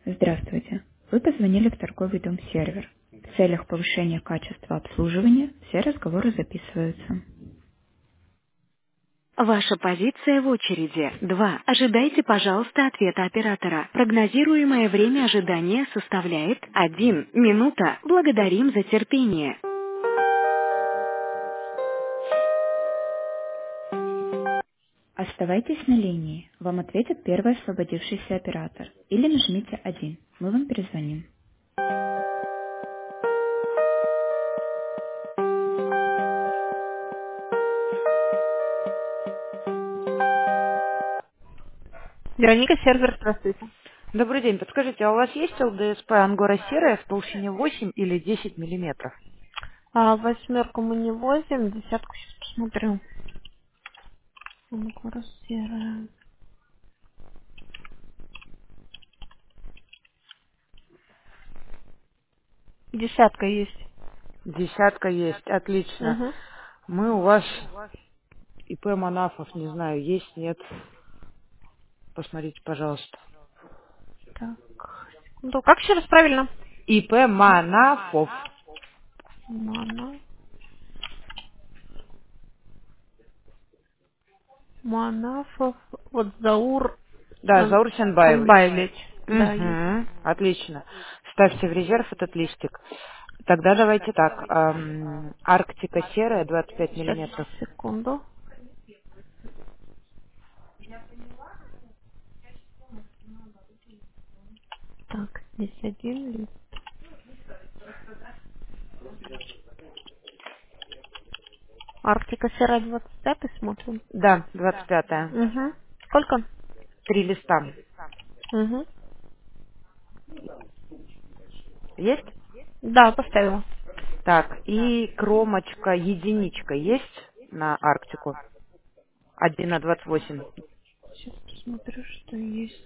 Здравствуйте. Вы позвонили в торговый дом «Сервер». В целях повышения качества обслуживания все разговоры записываются. Ваша позиция в очереди. 2. Ожидайте, пожалуйста, ответа оператора. Прогнозируемое время ожидания составляет 1 минута. Благодарим за терпение. Оставайтесь на линии. Вам ответит первый освободившийся оператор. Или нажмите 1. Мы вам перезвоним. Вероника, сервер, здравствуйте. Добрый день. Подскажите, а у вас есть ЛДСП Ангора серая в толщине 8 или 10 миллиметров? Восьмерку мы не возим, десятку сейчас посмотрю. Ангора серая. Десятка есть. Десятка есть. Отлично. Угу. Мы у вас ИП Манафов, не знаю, есть, нет. Посмотрите, пожалуйста. Так. Ну, как еще раз правильно? ИП Манафов. Мана. Манафов. Вот Заур Да, Заур Сенбаевич. Санбаевич. Да, есть. Угу. Отлично. Ставьте в резерв этот листик. Тогда давайте так. Арктика серая, 25 Сейчас, миллиметров. секунду. Так, здесь один лист. Арктика серая 25 смотрим. Да, 25-я. Угу. Сколько? 3 листа. Угу. Есть? Да, поставила. Так, и кромочка единичка есть на Арктику? 1/28. Сейчас посмотрю, что есть.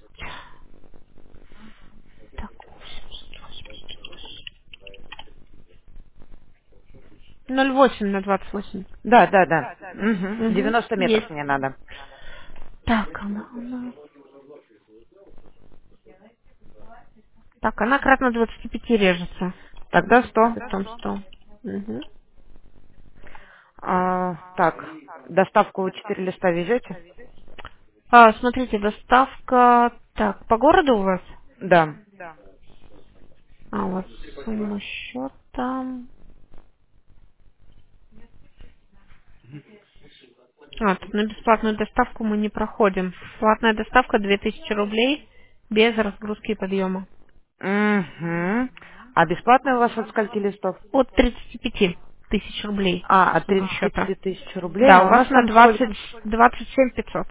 Так, 0,8 на 28. Да, да, да. Угу. Угу. 90 метров Есть. мне надо. Так, она у нас. Так, она кратно 25 режется. Тогда 100. Потом 100. Угу. Так, доставку вы 4 листа везете? Смотрите, доставка. Так, по городу у вас? Да. У вас сумма счета. Тут на бесплатную доставку мы не проходим. Платная доставка 2000 рублей без разгрузки и подъема. Угу. А бесплатно у вас от скольки листов? От 35 тысяч рублей От сумма счета. 35 тысяч рублей. Да, А у у вас нас на там 20, сколько? 27 500.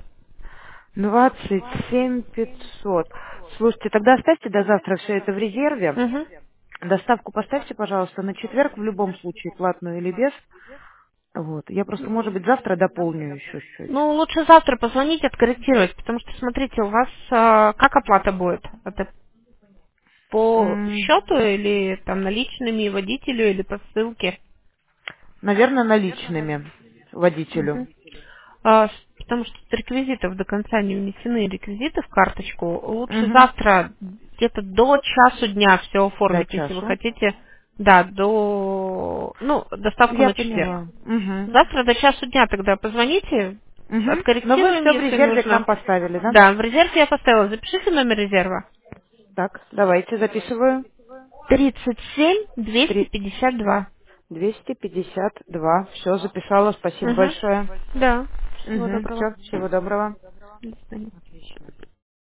27 500. Слушайте, тогда оставьте до завтра все это в резерве. Угу. Доставку поставьте, пожалуйста, на четверг, в любом случае, платную или без. Вот. Я просто, может быть, завтра дополню еще чуть-чуть. Ну, лучше завтра позвонить, откорректировать, потому что, смотрите, у вас как оплата будет? Это по М, счету или там наличными водителю или по ссылке? Наверное, наличными водителю. Мгм. Потому что с реквизитов до конца не внесены реквизиты в карточку. Лучше Угу. завтра где-то до часу дня все До оформить, если вы часу. хотите. Да, доставку Я на четверг. поняла. Угу. Завтра до часу дня тогда позвоните, Угу. Но вы откорректируем, все в если резерве к нам нужно. поставили, да? Да, в резерв я поставила. Запишите номер резерва. Так, давайте записываю. 37 Три 252. 252. Все, записала. Спасибо Угу. большое. Да. Всего Угу. доброго. Все, всего доброго. До свидания.